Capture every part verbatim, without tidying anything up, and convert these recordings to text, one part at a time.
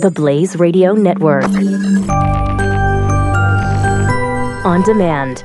the Blaze Radio Network. On demand.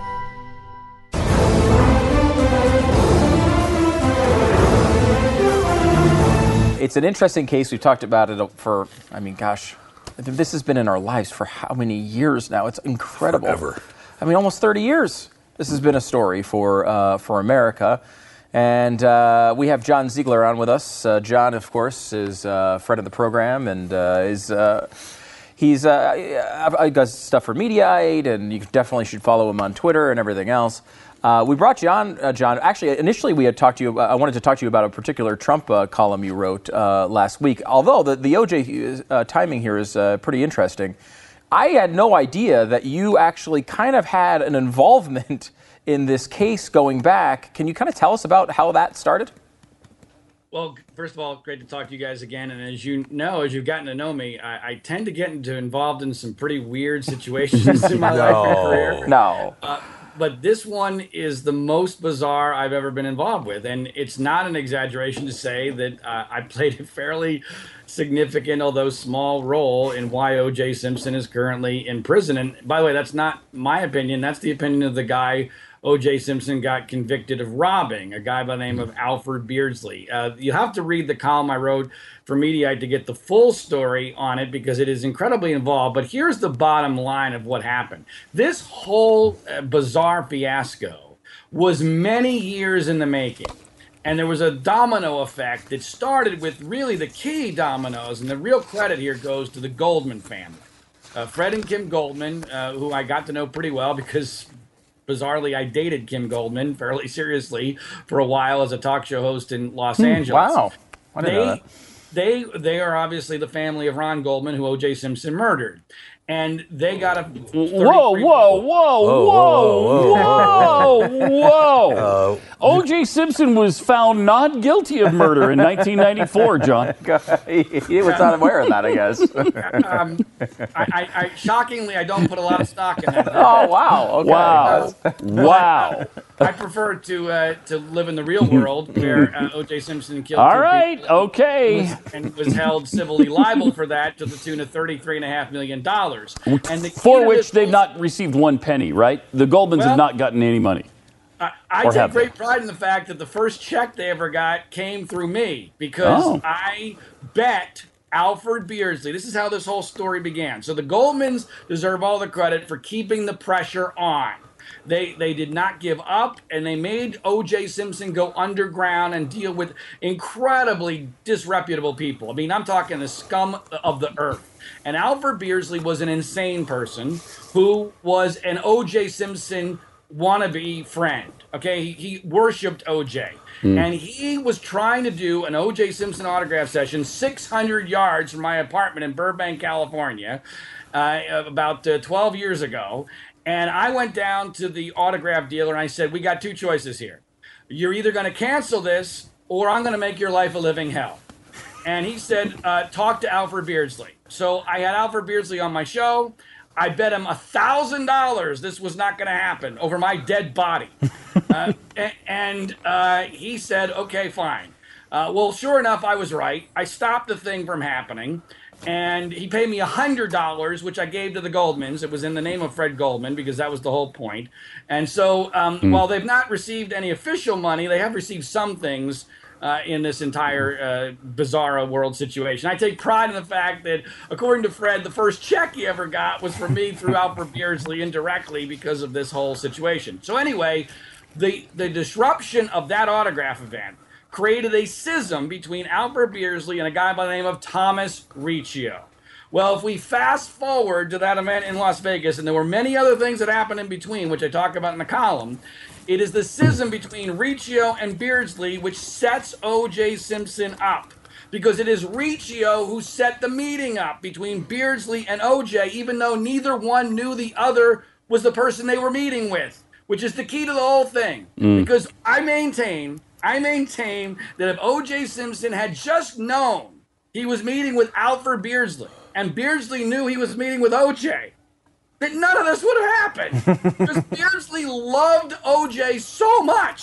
It's an interesting case. We've talked about it for, I mean, gosh, this has been in our lives for how many years now? It's incredible. Forever. I mean, almost thirty years. This has been a story for uh, for America. And uh, we have John Ziegler on with us. Uh, John, of course, is a friend of the program and uh, is uh, he's uh, he does stuff for Mediaite, and you definitely should follow him on Twitter and everything else. Uh, we brought you on, uh, John. Actually, initially we had talked to you. Uh, I wanted to talk to you about a particular Trump uh, column you wrote uh, last week. Although the the O J uh, timing here is uh, pretty interesting. I had no idea that you actually kind of had an involvement in this case going back. Can you kind of tell us about how that started? Well, first of all, great to talk to you guys again. And as you know, as you've gotten to know me, I, I tend to get into involved in some pretty weird situations in my no, life and career. No. Uh, but this one is the most bizarre I've ever been involved with. And it's not an exaggeration to say that uh, I played a fairly significant, although small, role in why O J Simpson is currently in prison. And by the way, that's not my opinion. That's the opinion of the guy O J Simpson got convicted of robbing, a guy by the name of Alfred Beardsley. Uh, you have to read the column I wrote for Mediaite to get the full story on it because it is incredibly involved. But here's the bottom line of what happened. This whole uh, bizarre fiasco was many years in the making. And there was a domino effect that started with really the key dominoes. And the real credit here goes to the Goldman family. Uh, Fred and Kim Goldman, uh, who I got to know pretty well because bizarrely, I dated Kim Goldman fairly seriously for a while as a talk show host in Los Hmm, Angeles. wow. I didn't know They, that. they, they are obviously the family of Ron Goldman, who O J Simpson murdered. And they got a... Whoa, whoa, whoa, whoa, whoa, whoa. Uh, O J Simpson was found not guilty of murder in nineteen ninety-four, John. he, he was not aware of that, I guess. um, I, I, I, shockingly, I don't put a lot of stock in that. Oh, wow. Okay. Wow. Wow. I prefer to uh, to live in the real world where uh, O J Simpson killed All two right, people okay. and was held civilly liable for that to the tune of thirty-three point five million dollars. And the key For to which this they've whole- not received one penny, right? The Goldmans Well- have not gotten any money. I, I Or take have they? great pride in the fact that the first check they ever got came through me because Oh. I bet Alfred Beardsley. This is how this whole story began. So the Goldmans deserve all the credit for keeping the pressure on. They they did not give up, and they made O J Simpson go underground and deal with incredibly disreputable people. I mean, I'm talking the scum of the earth. And Alfred Beardsley was an insane person who was an O J Simpson wannabe friend. Okay, he, he worshipped O J. And he was trying to do an O J Simpson autograph session six hundred yards from my apartment in Burbank, California, uh, about uh, twelve years ago. And I went down to the autograph dealer and I said, we got two choices here. You're either going to cancel this or I'm going to make your life a living hell. And he said, uh, talk to Alfred Beardsley. So I had Alfred Beardsley on my show. I bet him a thousand dollars this was not going to happen over my dead body. uh, a- and uh, he said, okay, fine. Uh, well, sure enough, I was right. I stopped the thing from happening. And he paid me one hundred dollars, which I gave to the Goldmans. It was in the name of Fred Goldman because that was the whole point. And so um, while they've not received any official money, they have received some things uh, in this entire uh, bizarro world situation. I take pride in the fact that, according to Fred, the first check he ever got was from me through Alfred Beardsley indirectly because of this whole situation. So anyway, the, the disruption of that autograph event created a schism between Alfred Beardsley and a guy by the name of Thomas Riccio. Well, if we fast forward to that event in Las Vegas, and there were many other things that happened in between, which I talk about in the column, it is the schism between Riccio and Beardsley which sets O J Simpson up. Because it is Riccio who set the meeting up between Beardsley and O J, even though neither one knew the other was the person they were meeting with, which is the key to the whole thing. Because I maintain... I maintain that if O J Simpson had just known he was meeting with Alfred Beardsley and Beardsley knew he was meeting with O J, that none of this would have happened. Because Beardsley loved O J so much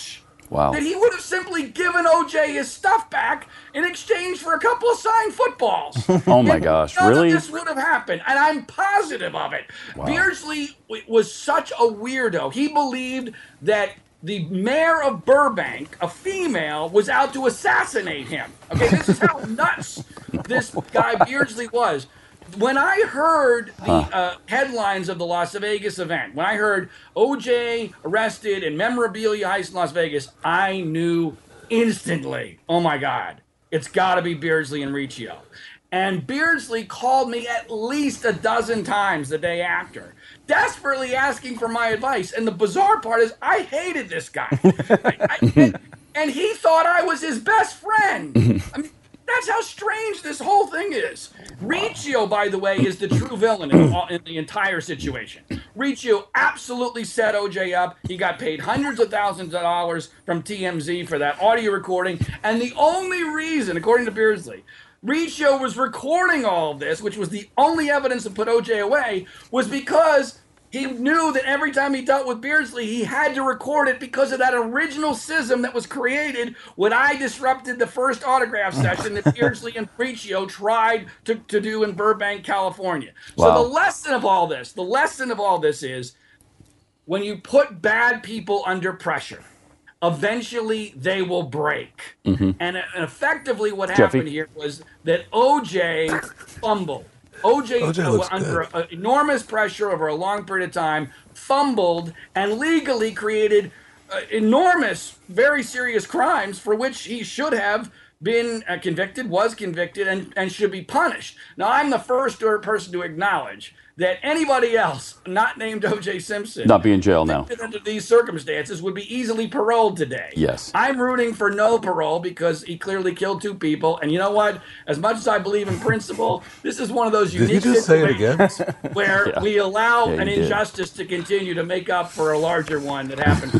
Wow. that he would have simply given O J his stuff back in exchange for a couple of signed footballs. Oh, my And gosh. none Really? of this would have happened, and I'm positive of it. Wow. Beardsley w- was such a weirdo. He believed that the mayor of Burbank, a female, was out to assassinate him. Okay, this is how nuts this guy Beardsley was. When I heard the uh, headlines of the Las Vegas event, when I heard O J arrested and memorabilia heist in Las Vegas, I knew instantly, oh my God, it's got to be Beardsley and Riccio. And Beardsley called me at least a dozen times the day after, desperately asking for my advice. And the bizarre part is I hated this guy. I, I, and, and he thought I was his best friend. I mean, that's how strange this whole thing is. Riccio, by the way, is the true villain in, all, in the entire situation. Riccio absolutely set O J up. He got paid hundreds of thousands of dollars from T M Z for that audio recording. And the only reason, according to Beardsley, Riccio was recording all of this, which was the only evidence to put O J away, was because he knew that every time he dealt with Beardsley, he had to record it because of that original schism that was created when I disrupted the first autograph session that Beardsley and Riccio tried to, to do in Burbank, California. Wow. So the lesson of all this, the lesson of all this is when you put bad people under pressure, eventually they will break. Mm-hmm. And, and effectively what Jeffy? happened here was that O J fumbled. O J, O J uh, looks under good. a, enormous pressure over a long period of time, fumbled and legally created uh, enormous, very serious crimes for which he should have been uh, convicted, was convicted, and, and should be punished. Now, I'm the first person to acknowledge that anybody else not named O J Simpson, Not be in jail now. under these circumstances, would be easily paroled today. Yes. I'm rooting for no parole because he clearly killed two people. And you know what? As much as I believe in principle, this is one of those Did unique you just say it situations again? where Yeah. we allow Yeah, an you did. injustice to continue to make up for a larger one that happened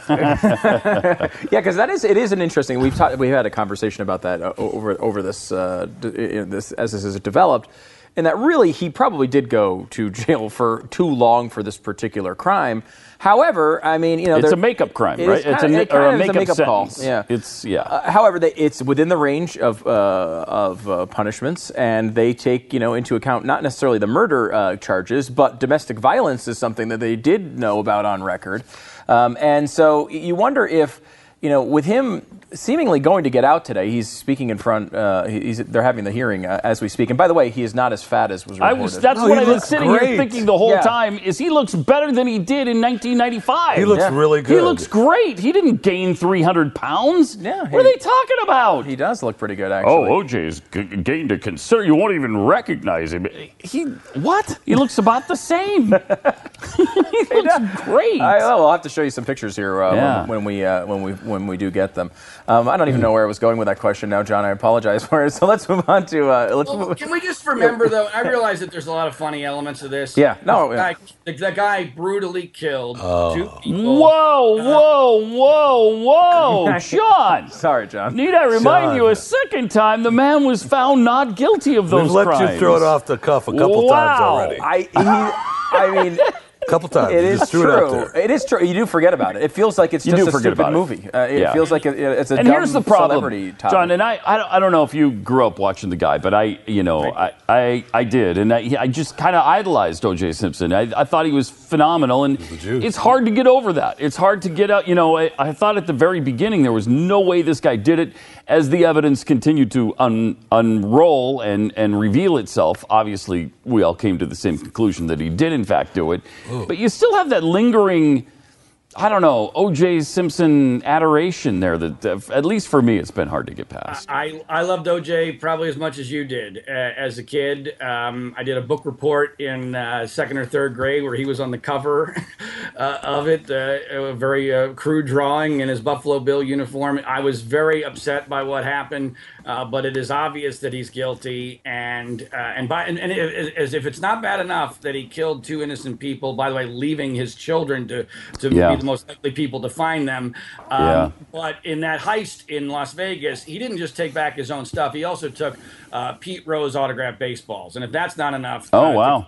previously. Yeah, because that is it is an interesting. We've talked, we've had a conversation about that uh, over over this uh, d- in this as this has developed, and that really he probably did go to jail for too long for this particular crime. However, I mean, you know, It's there- a makeup crime, it right? is It's a, kinda- ma- it or a kinda is makeup, call. sentence. Yeah, It's, yeah. Uh, however, they, it's within the range of uh, of uh, punishments, and they take you know into account not necessarily the murder uh, charges, but domestic violence is something that they did know about on record, um, and so you wonder if you know with him seemingly going to get out today, he's speaking in front. Uh, he's they're having the hearing uh, as we speak, and by the way, he is not as fat as was I reported. was. That's No, what he I was looks sitting great. here thinking the whole Yeah. time. Is he looks better than he did in nineteen ninety-five? He looks Yeah. really good. He looks great. He didn't gain three hundred pounds. Yeah, What are he- they talking about? He does look pretty good, actually. Oh, O J's g- gained a concern. You won't even recognize him. He what? He looks about the same. he looks great. I, well, we'll have to show you some pictures here uh, Yeah. when, when we uh, when we when we do get them. Um, I don't even know where I was going with that question now, John. I apologize for it. So let's move on to uh, let's. Well, move, can we just remember, though, I realize that there's a lot of funny elements to this. Yeah, no, The yeah. guy, the, the guy brutally killed Oh. two people. Whoa, whoa, whoa, whoa, John. Sorry, John. Need I remind John. you a second time the man was found not guilty of those We've let crimes. you throw it off the cuff a couple times Wow. already. I he, I mean, A couple times. it You is just threw it out true. there. It is true. You do forget about it. It feels like it's You just do a forget stupid about it. movie. Uh, it Yeah. feels like it, it's a And dumb here's the problem, celebrity topic. John. And I, I, don't- I don't know if you grew up watching the guy, but I, you know, I, I, I did, and I, I just kind of idolized O J Simpson. I, I thought he was phenomenal, and juice. it's hard to get over that. It's hard to get out. You know, I, I thought at the very beginning there was no way this guy did it. As the evidence continued to un, unroll and and reveal itself, obviously we all came to the same conclusion that he did in fact do it. But you still have that lingering, I don't know, O J Simpson adoration there that, uh, at least for me, it's been hard to get past. I, I loved O J probably as much as you did uh, as a kid. Um, I did a book report in uh, second or third grade where he was on the cover uh, of it, uh, a very uh, crude drawing in his Buffalo Bill uniform. I was very upset by what happened, uh, but it is obvious that he's guilty. And uh, and, by, and, and it, as if it's not bad enough that he killed two innocent people, by the way, leaving his children to, to Yeah. be the most likely people to find them. Um, Yeah. But in that heist in Las Vegas, he didn't just take back his own stuff. He also took uh, Pete Rose autographed baseballs. And if that's not enough, Oh, uh, wow.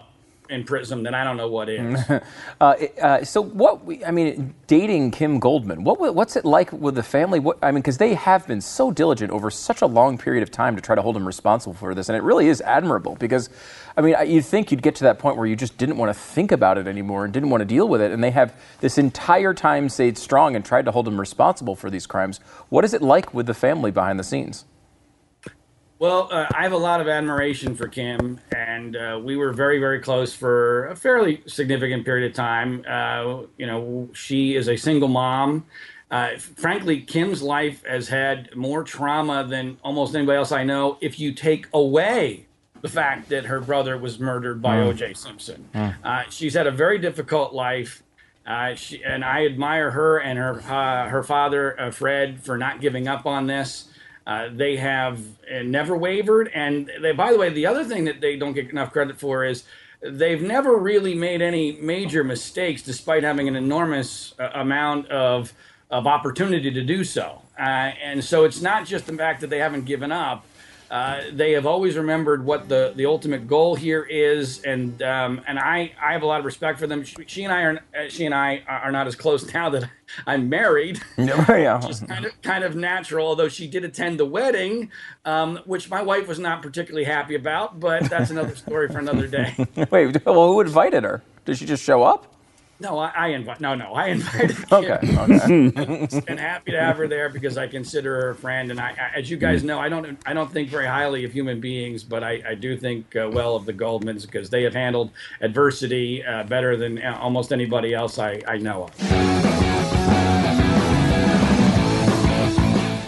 in Prism, then I don't know what is. uh, uh, so what? We, I mean, dating Kim Goldman. What what's it like with the family? What, I mean, because they have been so diligent over such a long period of time to try to hold him responsible for this, and it really is admirable. Because, I mean, you'd think you'd get to that point where you just didn't want to think about it anymore and didn't want to deal with it, and they have this entire time stayed strong and tried to hold him responsible for these crimes. What is it like with the family behind the scenes? Well, uh, I have a lot of admiration for Kim, and uh, we were very, very close for a fairly significant period of time. Uh, you know, she is a single mom. Uh, frankly, Kim's life has had more trauma than almost anybody else I know if you take away the fact that her brother was murdered by mm. O J Simpson. Mm. Uh, she's had a very difficult life. Uh, she, and I admire her and her uh, her father, uh, Fred, for not giving up on this. Uh, they have uh, never wavered. And they, by the way, the other thing that they don't get enough credit for is they've never really made any major mistakes, despite having an enormous uh, amount of, of opportunity to do so. Uh, and so it's not just the fact that they haven't given up. Uh, they have always remembered what the, the ultimate goal here is, and um, and I, I have a lot of respect for them. She, she and I are she and I are not as close now that I'm married, yeah. which is kind of kind of natural. Although she did attend the wedding, um, which my wife was not particularly happy about, but that's another story for another day. Wait, well, who invited her? Did she just show up? No, I, I invite. No, no, I invited. Okay, okay. And happy to have her there because I consider her a friend. And I, I, as you guys know, I don't, I don't think very highly of human beings, but I, I do think uh, well of the Goldmans because they have handled adversity uh, better than almost anybody else I, I know of.